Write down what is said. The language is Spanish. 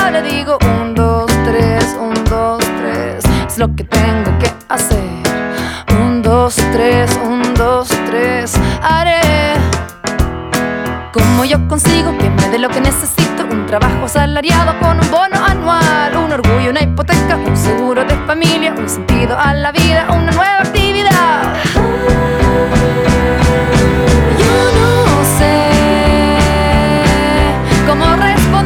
le digo 1, 2, 3, 1, 2, 3. Es lo que tengo que hacer. 1, 2, 3, 1, 2, 3. Haré como yo consigo que me dé lo que necesito. Un trabajo asalariado con un bono anual, un orgullo, una hipoteca, un seguro de familia, un sentido a la vida, una nueva actividad.